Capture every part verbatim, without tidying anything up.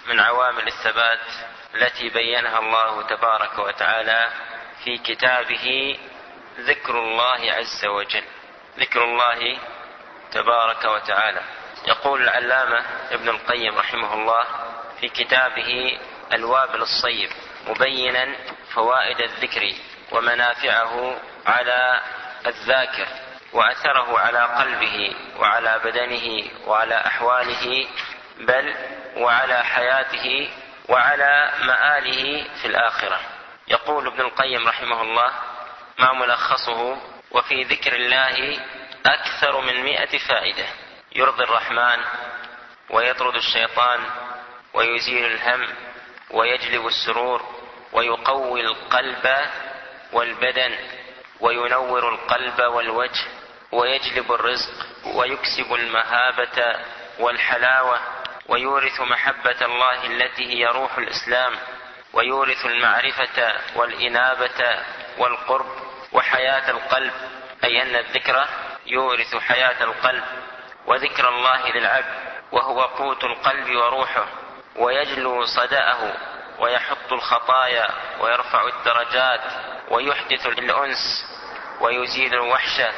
من عوامل الثبات التي بينها الله تبارك وتعالى في كتابه ذكر الله عز وجل، ذكر الله تبارك وتعالى. يقول العلامة ابن القيم رحمه الله في كتابه الوابل الصيب مبينا فوائد الذكر ومنافعه على الذاكر وأثره على قلبه وعلى بدنه وعلى أحواله بل وعلى حياته وعلى مآله في الآخرة. يقول ابن القيم رحمه الله ما ملخصه: وفي ذكر الله أكثر من مئة فائدة يرضي الرحمن ويطرد الشيطان ويزيل الهم ويجلب السرور ويقوي القلب والبدن وينور القلب والوجه ويجلب الرزق ويكسب المهابة والحلاوة ويورث محبة الله التي هي روح الإسلام ويورث المعرفة والإنابة والقرب وحياة القلب، أي أن الذكر يورث حياة القلب وذكر الله للعبد وهو قوت القلب وروحه، ويجلو صدأه ويحط الخطايا ويرفع الدرجات ويحدث الأنس ويزيل الوحشة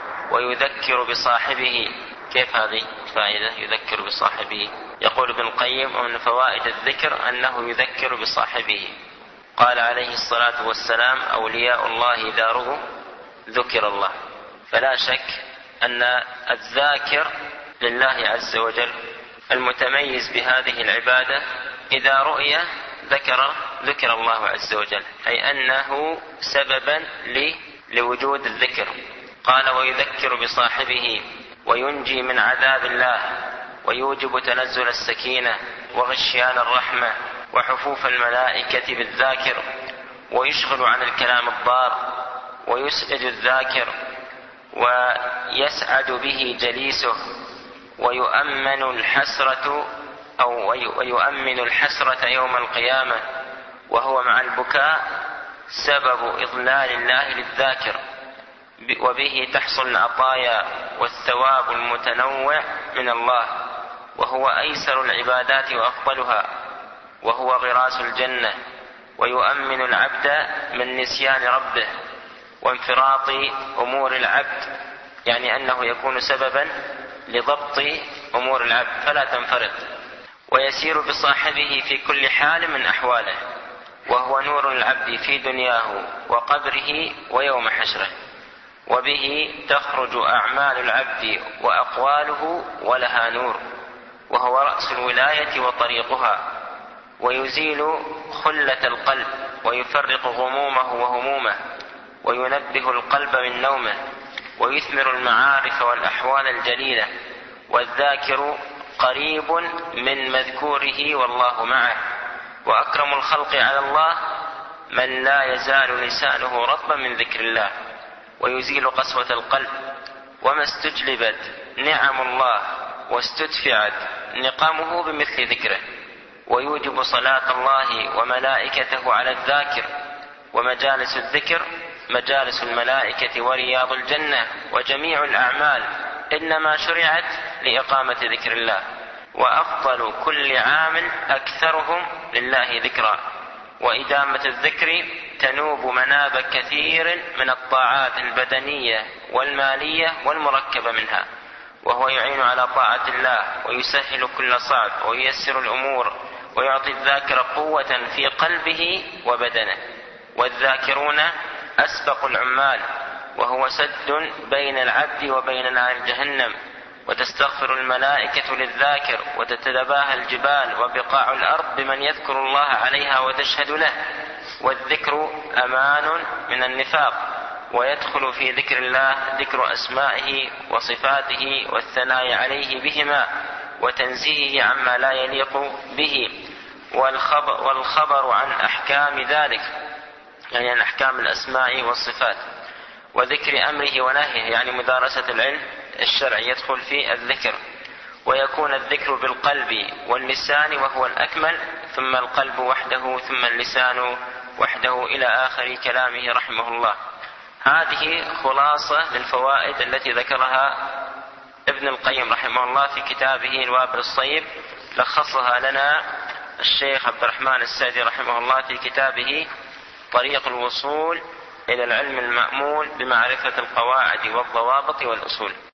ويذكر بصاحبه. كيف هذه فائدة يذكر بصاحبه؟ يقول ابن القيم: ومن فوائد الذكر أنه يذكر بصاحبه. قال عليه الصلاة والسلام: أولياء الله داره ذكر الله. فلا شك أن الذاكر لله عز وجل المتميز بهذه العبادة إذا رؤي ذكر ذكر الله عز وجل، أي أنه سببا لوجود الذكر. قال: ويذكر بصاحبه وينجي من عذاب الله ويوجب تنزل السكينة وغشيان الرحمة وحفوف الملائكة بالذاكر ويشغل عن الكلام الضار ويسعد الذاكر ويسعد به جليسه ويؤمن الحسرة أو ويؤمن الحسرة يوم القيامة، وهو مع البكاء سبب إضلال الله للذاكر، وبه تحصل العطايا والثواب المتنوع من الله، وهو أيسر العبادات وأفضلها، وهو غراس الجنة، ويؤمن العبد من نسيان ربه وانفراط أمور العبد، يعني أنه يكون سببا لضبط أمور العبد فلا تنفرط، ويسير بصاحبه في كل حال من أحواله، وهو نور العبد في دنياه وقبره ويوم حشره، وبه تخرج أعمال العبد وأقواله ولها نور، وهو رأس الولاية وطريقها، ويزيل خلة القلب ويفرق غمومه وهمومه وينبه القلب من نومه ويثمر المعارف والأحوال الجليلة. والذاكر قريب من مذكوره والله معه. وأكرم الخلق على الله من لا يزال لسانه رطبا من ذكر الله، ويزيل قسوة القلب. وما استجلبت نعم الله واستدفعت نقامه بمثل ذكره، ويوجب صلاة الله وملائكته على الذاكر. ومجالس الذكر مجالس الملائكة ورياض الجنة، وجميع الأعمال إنما شرعت لإقامة ذكر الله، وأفضل كل عامل أكثرهم لله ذكرا. وإدامة الذكر تنوب مناب كثير من الطاعات البدنية والمالية والمركبة منها، وهو يعين على طاعة الله ويسهل كل صعب وييسر الأمور ويعطي الذاكر قوة في قلبه وبدنه. والذاكرون أسبق العمال، وهو سد بين العبد وبين نار جهنم. وتستغفر الملائكة للذاكر وتتباهى الجبال وبقاع الأرض بمن يذكر الله عليها وتشهد له. والذكر أمان من النفاق، ويدخل في ذكر الله ذكر أسمائه وصفاته والثناء عليه بهما وتنزيهه عما لا يليق به، والخبر, والخبر عن أحكام ذلك، يعني عن أحكام الأسماء والصفات، وذكر أمره ونهيه، يعني مدارسة العلم الشرعي يدخل في الذكر. ويكون الذكر بالقلب واللسان وهو الأكمل، ثم القلب وحده ثم اللسان وحده إلى آخر كلامه رحمه الله. هذه خلاصة للفوائد التي ذكرها ابن القيم رحمه الله في كتابه الوابل الصيب، لخصها لنا الشيخ عبد الرحمن السعدي رحمه الله في كتابه طريق الوصول إلى العلم المأمول بمعرفة القواعد والضوابط والأصول.